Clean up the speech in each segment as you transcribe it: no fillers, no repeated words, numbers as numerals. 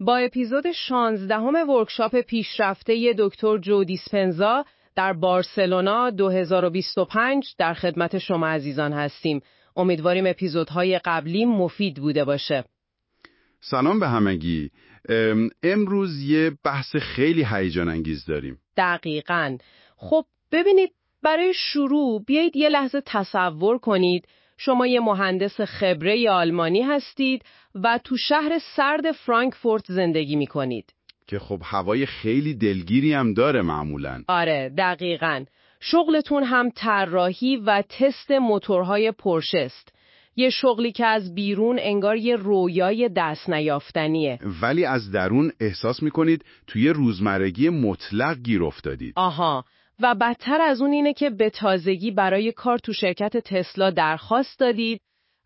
با اپیزود 16 ورکشاپ پیشرفته دکتر جو دیسپنزا در بارسلونا 2025 در خدمت شما عزیزان هستیم. امیدواریم اپیزودهای قبلی مفید بوده باشه. سلام به همگی. امروز یه بحث خیلی هیجان انگیز داریم. دقیقاً. خب ببینید، برای شروع بیایید یه لحظه تصور کنید شما یه مهندس خبره آلمانی هستید و تو شهر سرد فرانکفورت زندگی می‌کنید. که خب هوای خیلی دلگیری هم داره معمولاً. آره دقیقاً. شغلتون هم طراحی و تست موتورهای پورشه است. یه شغلی که از بیرون انگار یه رویای دست نیافتنیه. ولی از درون احساس می‌کنید توی روزمرگی مطلق گیر افتادید. آها. و بدتر از اون اینه که به تازگی برای کار تو شرکت تسلا درخواست دادید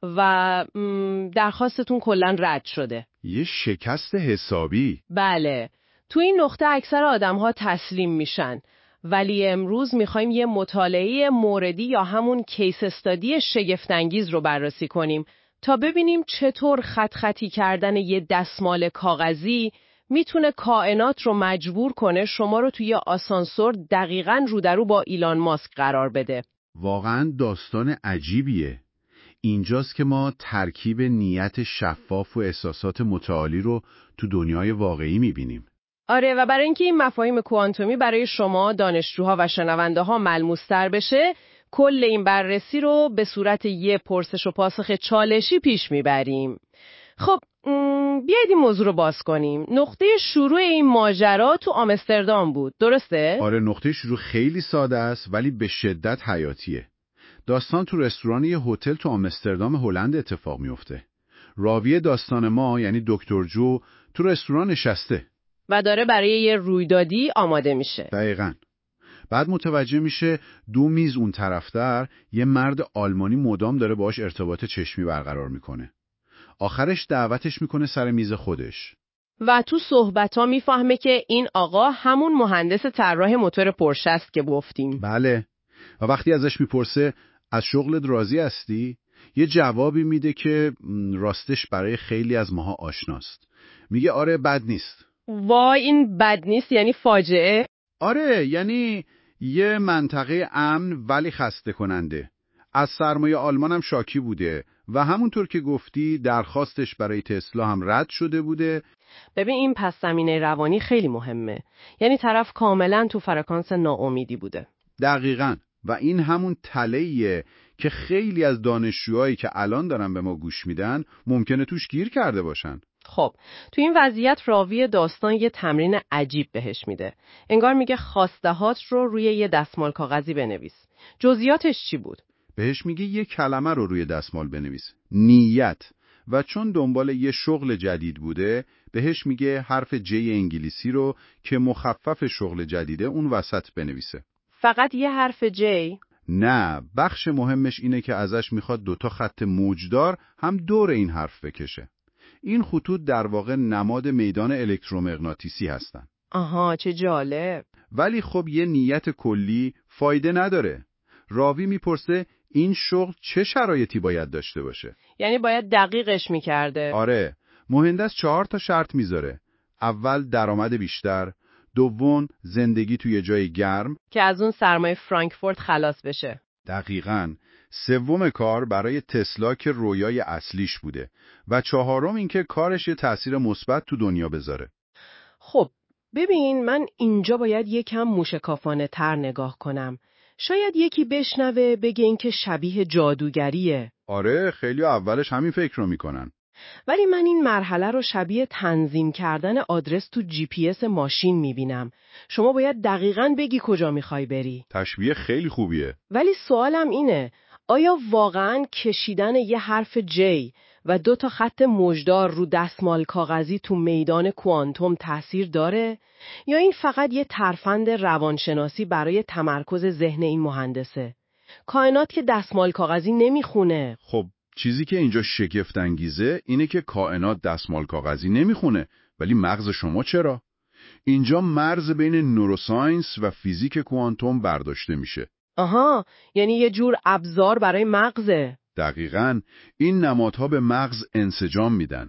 و درخواستتون کلاً رد شده. یه شکست حسابی. بله. تو این نقطه اکثر آدم‌ها تسلیم میشن. ولی امروز میخوایم یه مطالعه موردی یا همون کیس استادی شگفت‌انگیز رو بررسی کنیم تا ببینیم چطور خطی کردن یه دستمال کاغذی میتونه کائنات رو مجبور کنه شما رو توی آسانسور دقیقاً رو در رو با ایلان ماسک قرار بده. واقعاً داستان عجیبیه. اینجاست که ما ترکیب نیت شفاف و احساسات متعالی رو تو دنیای واقعی میبینیم. آره، و برای اینکه این مفاهیم کوانتومی برای شما دانشجوها و شنونده ها ملموس‌تر بشه، کل این بررسی رو به صورت یه پرسش و پاسخ چالشی پیش میبریم. خب بیایید این موضوع رو باز کنیم. نقطه شروع این ماجرا تو آمستردام بود، درسته؟ آره، نقطه شروع خیلی ساده است ولی به شدت حیاتیه. داستان تو رستوران یه هتل تو آمستردام هلند اتفاق میفته. راوی داستان ما یعنی دکتر جو تو رستوران نشسته و داره برای یه رویدادی آماده میشه. دقیقاً. بعد متوجه میشه 2 میز اون طرفتر یه مرد آلمانی مدام داره باهاش ارتباط چشمی برقرار میکنه. آخرش دعوتش میکنه سر میز خودش. و تو صحبت‌ها میفهمه که این آقا همون مهندس طراح موتور پورشه است که گفتیم. بله. و وقتی ازش میپرسه از شغلت راضی هستی؟ یه جوابی میده که راستش برای خیلی از ماها آشناست. میگه آره بد نیست. وای، این بد نیست یعنی فاجعه؟ آره، یعنی یه منطقه امن ولی خسته کننده. از سرمایه آلمان هم شاکی بوده و همونطور که گفتی درخواستش برای تسلا هم رد شده بوده. ببین، این پس زمینه روانی خیلی مهمه. یعنی طرف کاملا تو فرکانس ناامیدی بوده. دقیقاً. و این همون تله‌ایه که خیلی از دانشجوهایی که الان دارن به ما گوش میدن ممکنه توش گیر کرده باشن. خب تو این وضعیت راوی داستان یه تمرین عجیب بهش میده. انگار میگه خواسته‌هات رو روی یه دستمال کاغذی بنویس. جزئیاتش چی بود؟ بهش میگه یه کلمه رو روی دستمال بنویس. نیت. و چون دنبال یه شغل جدید بوده بهش میگه حرف جی انگلیسی رو که مخفف شغل جدیده اون وسط بنویسه. فقط یه حرف جی؟ نه، بخش مهمش اینه که ازش میخواد 2 خط موجدار هم دور این حرف بکشه. این خطوط در واقع نماد میدان الکترومغناطیسی هستن. آها، چه جالب. ولی خب یه نیت کلی فایده نداره. راوی میپرسه این شغل چه شرایطی باید داشته باشه؟ یعنی باید دقیقش میکرده. آره، مهندس 4 شرط میذاره. اول درآمد بیشتر، دوم زندگی توی جای گرم که از اون سرمایه فرانکفورت خلاص بشه. دقیقاً. سوم کار برای تسلا که رویای اصلیش بوده و چهارم اینکه کارش یه تأثیر مثبت تو دنیا بذاره. خب ببین، من اینجا باید یکم موشکافانه تر نگاه کنم. شاید یکی بشنوه بگه این که شبیه جادوگریه. آره، خیلی اولش همین فکر رو میکنن. ولی من این مرحله رو شبیه تنظیم کردن آدرس تو جی پی اس ماشین میبینم. شما باید دقیقاً بگی کجا میخوای بری. تشبیه خیلی خوبیه. ولی سوالم اینه، آیا واقعاً کشیدن یه حرف جی و 2 خط موجدار رو دستمال کاغذی تو میدان کوانتوم تأثیر داره؟ یا این فقط یه ترفند روانشناسی برای تمرکز ذهن این مهندسه؟ کائنات که دستمال کاغذی نمیخونه. خب چیزی که اینجا شگفت انگیزه اینه که کائنات دستمال کاغذی نمیخونه، ولی مغز شما چرا؟ اینجا مرز بین نوروساینس و فیزیک کوانتوم برداشته میشه. آها، یعنی یه جور ابزار برای مغزه. دقیقاً. این نمادها به مغز انسجام میدن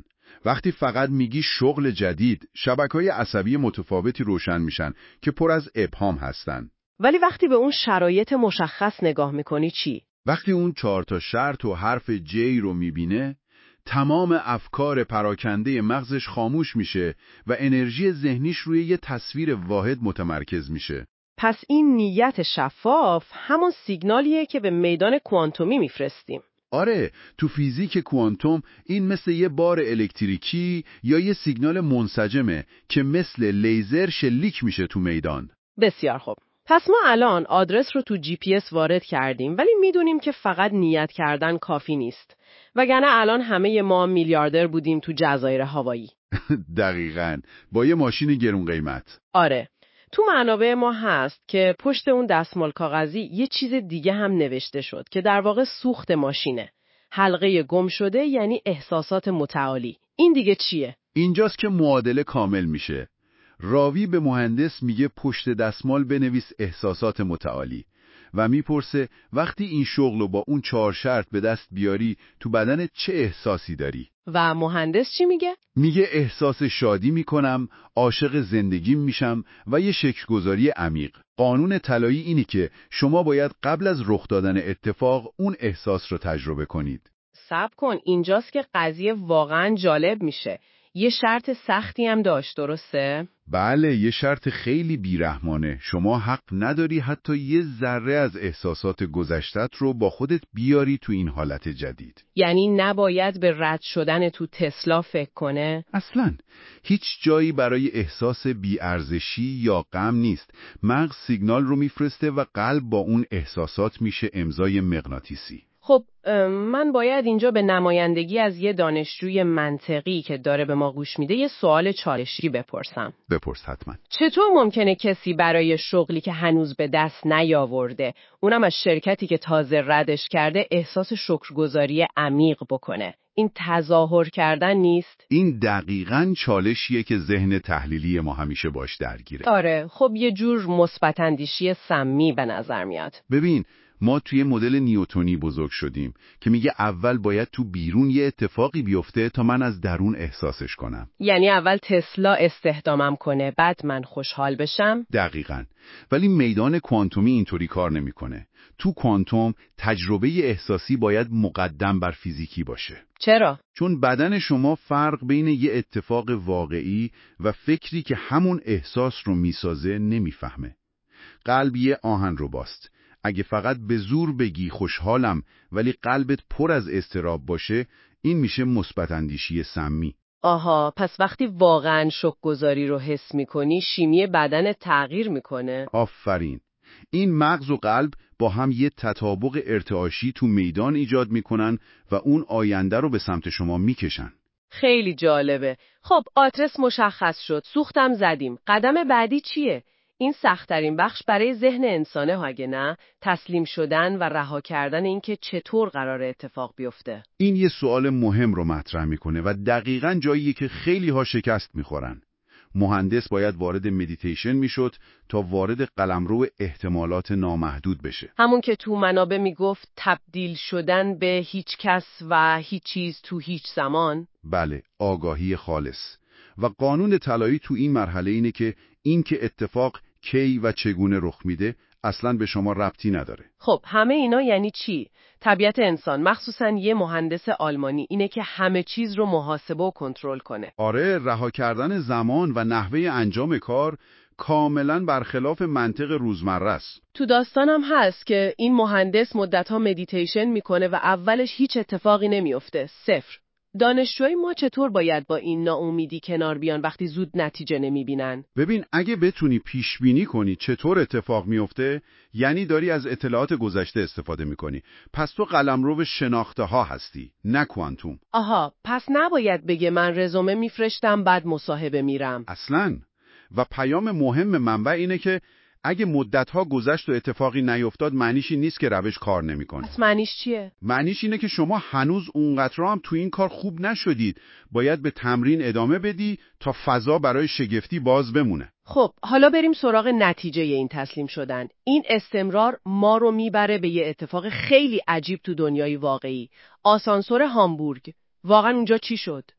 وقتی فقط میگی شغل جدید، شبکه‌های عصبی متفاوتی روشن میشن که پر از ابهام هستن. ولی وقتی به اون شرایط مشخص نگاه میکنی چی؟ وقتی اون 4 تا شرط و حرف جی رو میبینه، تمام افکار پراکنده مغزش خاموش میشه و انرژی ذهنیش روی یه تصویر واحد متمرکز میشه. پس این نیت شفاف همون سیگنالیه که به میدان کوانتومی میفرستیم. آره، تو فیزیک کوانتوم این مثل یه بار الکتریکی یا یه سیگنال منسجمه که مثل لیزر شلیک میشه تو میدان. بسیار خوب. پس ما الان آدرس رو تو GPS وارد کردیم، ولی میدونیم که فقط نیت کردن کافی نیست. وگرنه الان همه ما میلیاردر بودیم تو جزایر هاوایی. دقیقاً، با یه ماشین گرون قیمت. آره. تو منابع ما هست که پشت اون دستمال کاغذی یه چیز دیگه هم نوشته شد که در واقع سوخت ماشینه. حلقه گم شده یعنی احساسات متعالی. این دیگه چیه؟ اینجاست که معادله کامل میشه. راوی به مهندس میگه پشت دستمال بنویس احساسات متعالی و میپرسه وقتی این شغلو با اون 4 شرط به دست بیاری تو بدن چه احساسی داری؟ و مهندس چی میگه؟ میگه احساس شادی میکنم، عاشق زندگیم میشم و یه شکرگزاری عمیق. قانون طلایی اینی که شما باید قبل از رخ دادن اتفاق اون احساس رو تجربه کنید. صبر کن، اینجاست که قضیه واقعا جالب میشه. یه شرط سختی هم داشت، درسته؟ بله، یه شرط خیلی بیرحمانه. شما حق نداری حتی یه ذره از احساسات گذشتت رو با خودت بیاری تو این حالت جدید. یعنی نباید به رد شدن تو تسلا فکر کنه؟ اصلاً هیچ جایی برای احساس بی‌ارزشی یا غم نیست. مغز سیگنال رو میفرسته و قلب با اون احساسات میشه امضای مغناطیسی. خب من باید اینجا به نمایندگی از یه دانشجوی منطقی که داره به ما گوش میده یه سوال چالشی بپرسم. بپرس حتما. چطور ممکنه کسی برای شغلی که هنوز به دست نیاورده، اونم از شرکتی که تازه ردش کرده، احساس شکرگزاری عمیق بکنه؟ این تظاهر کردن نیست؟ این دقیقاً چالشیه که ذهن تحلیلی ما همیشه باش درگیره. آره، خب یه جور مثبت اندیشی سمی به نظر میاد. ببین، ما توی مدل نیوتنی بزرگ شدیم که میگه اول باید تو بیرون یه اتفاقی بیفته تا من از درون احساسش کنم. یعنی اول تسلا استخدامم کنه، بعد من خوشحال بشم؟ دقیقاً. ولی میدان کوانتومی اینطوری کار نمیکنه. تو کوانتوم تجربه احساسی باید مقدم بر فیزیکی باشه. چرا؟ چون بدن شما فرق بین یه اتفاق واقعی و فکری که همون احساس رو میسازه نمیفهمه. قلب یه آهن رباست. اگه فقط به زور بگی خوشحالم ولی قلبت پر از اضطراب باشه، این میشه مثبت اندیشی سمی. آها، پس وقتی واقعاً شوک‌گذاری رو حس می‌کنی، شیمی بدن تغییر می‌کنه. آفرین. این مغز و قلب با هم یه تطابق ارتعاشی تو میدان ایجاد میکنن و اون آینده رو به سمت شما میکشن. خیلی جالبه. خب آدرس مشخص شد، سوختم زدیم. قدم بعدی چیه؟ این سخت‌ترین بخش برای ذهن انسانه، اگه نه؟ تسلیم شدن و رها کردن اینکه چطور قراره اتفاق بیفته. این یه سوال مهم رو مطرح میکنه و دقیقاً جاییه که خیلی ها شکست میخورن. مهندس باید وارد مدیتیشن میشد تا وارد قلمرو احتمالات نامحدود بشه. همون که تو منابع میگفت تبدیل شدن به هیچ کس و هیچ چیز تو هیچ زمان. بله، آگاهی خالص. و قانون طلایی تو این مرحله اینه که این که اتفاق کی و چگونه رخ میده اصلاً به شما ربطی نداره. خب همه اینا یعنی چی؟ طبیعت انسان، مخصوصاً یه مهندس آلمانی، اینه که همه چیز رو محاسبه و کنترل کنه. آره، رها کردن زمان و نحوه انجام کار کاملاً برخلاف منطق روزمره است. تو داستانم هست که این مهندس مدت‌ها مدیتیشن میکنه و اولش هیچ اتفاقی نمیفته، صفر. دانشجوی ما چطور باید با این ناامیدی کنار بیان وقتی زود نتیجه نمیبینن؟ ببین، اگه بتونی پیش بینی کنی چطور اتفاق میفته، یعنی داری از اطلاعات گذشته استفاده میکنی. پس تو قلمرو شناخته ها هستی، نه کوانتوم. آها، پس نباید بگه من رزومه میفرستم بعد مصاحبه میرم. اصلاً. و پیام مهم منبع اینه که اگه مدت‌ها گذشت و اتفاقی نیفتاد، معنیش این نیست که روش کار نمی‌کنه. پس معنیش چیه؟ معنیش اینه که شما هنوز اونقدر هم تو این کار خوب نشدید. باید به تمرین ادامه بدی تا فضا برای شگفتی باز بمونه. خب حالا بریم سراغ نتیجه این تسلیم شدن. این استمرار ما رو میبره به یه اتفاق خیلی عجیب تو دنیای واقعی. آسانسور هامبورگ. واقعا اونجا چی شد؟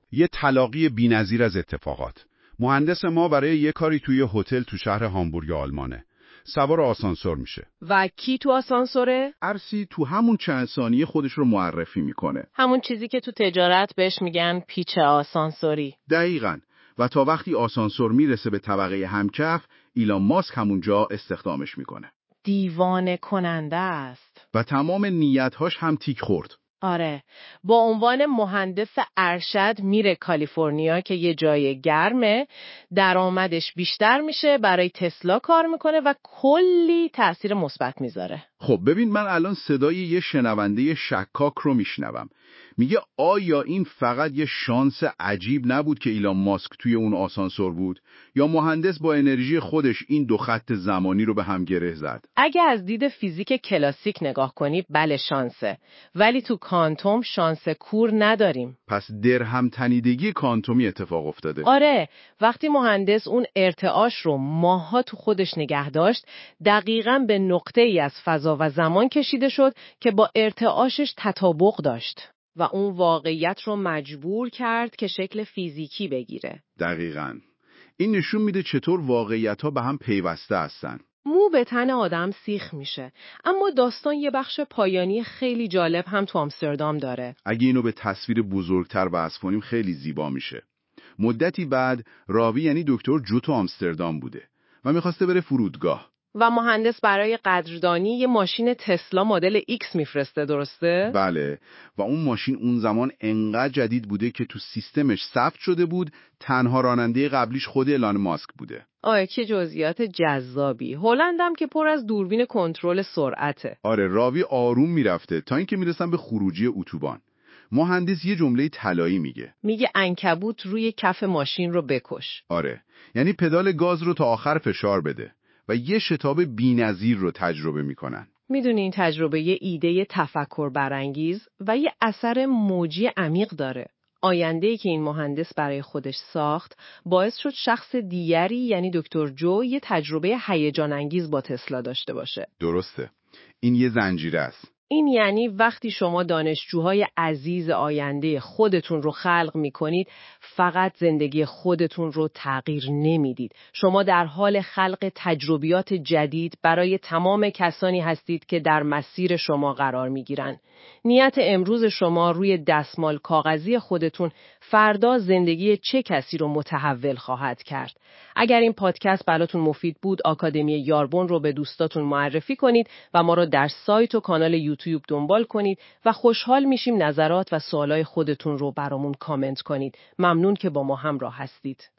یه تلاقی بی‌نظیر از اتفاقات. مهندس ما برای یه کاری توی هتل تو شهر هامبورگ آلمانه. سوار آسانسور میشه. و کی تو آسانسوره؟ ارسی تو همون چند ثانیه خودش رو معرفی میکنه. همون چیزی که تو تجارت بهش میگن پیچ آسانسوری. دقیقاً. و تا وقتی آسانسور میرسه به طبقه همکف، ایلان ماسک همونجا استخدامش میکنه. دیوانه کننده است. و تمام نیت‌هاش هم تیک خورد. آره، با عنوان مهندس ارشد میره کالیفرنیا که یه جای گرمه، درآمدش بیشتر میشه، برای تسلا کار میکنه و کلی تأثیر مثبت میذاره. خب ببین، من الان صدای یه شنونده شکاک رو میشنوم. میگه آیا این فقط یه شانس عجیب نبود که ایلان ماسک توی اون آسانسور بود، یا مهندس با انرژی خودش این دو خط زمانی رو به هم گره زد؟ اگه از دید فیزیک کلاسیک نگاه کنی بله شانسه، ولی تو کوانتوم شانس کور نداریم. پس درهم تنیدگی کوانتومی اتفاق افتاده. آره، وقتی مهندس اون ارتعاش رو ماها تو خودش نگه داشت، دقیقاً به نقطه ای از فضا و زمان کشیده شد که با ارتعاشش تطابق داشت و اون واقعیت رو مجبور کرد که شکل فیزیکی بگیره. دقیقاً. این نشون میده چطور واقعیت‌ها به هم پیوسته هستن. مو به تن آدم سیخ میشه، اما داستان یه بخش پایانی خیلی جالب هم تو آمستردام داره. اگه اینو به تصویر بزرگتر وصف کنیم خیلی زیبا میشه. مدتی بعد راوی یعنی دکتر جو تو آمستردام بوده و میخواسته بره فرودگاه. و مهندس برای قدردانی یه ماشین تسلا مدل X میفرسته، درسته؟ بله، و اون ماشین اون زمان انقدر جدید بوده که تو سیستمش ثبت شده بود تنها راننده قبلیش خود ایلان ماسک بوده. چه جزئیات جذابی. هلندم که پر از دوربین کنترل سرعته. آره، راوی آروم میرفته تا اینکه میرسن به خروجی اتوبان. مهندس یه جمله طلایی میگه عنکبوت روی کف ماشین رو بکش. آره، یعنی پدال گاز رو تا آخر فشار بده و یه شتاب بی‌نظیر رو تجربه میکنن. میدونی این تجربه یه ایده تفکر برانگیز و یه اثر موجی عمیق داره. آینده‌ای که این مهندس برای خودش ساخت باعث شد شخص دیگری یعنی دکتر جو یه تجربه هیجان انگیز با تسلا داشته باشه. درسته. این یه زنجیره است. این یعنی وقتی شما دانشجوهای عزیز آینده خودتون رو خلق می‌کنید، فقط زندگی خودتون رو تغییر نمیدید. شما در حال خلق تجربیات جدید برای تمام کسانی هستید که در مسیر شما قرار می‌گیرن. نیت امروز شما روی دستمال کاغذی خودتون فردا زندگی چه کسی رو متحول خواهد کرد. اگر این پادکست براتون مفید بود، آکادمی یاربن رو به دوستاتون معرفی کنید و ما رو در سایت و کانال یوتیوب دنبال کنید و خوشحال میشیم نظرات و سوالای خودتون رو برامون کامنت کنید. ممنون که با ما همراه هستید.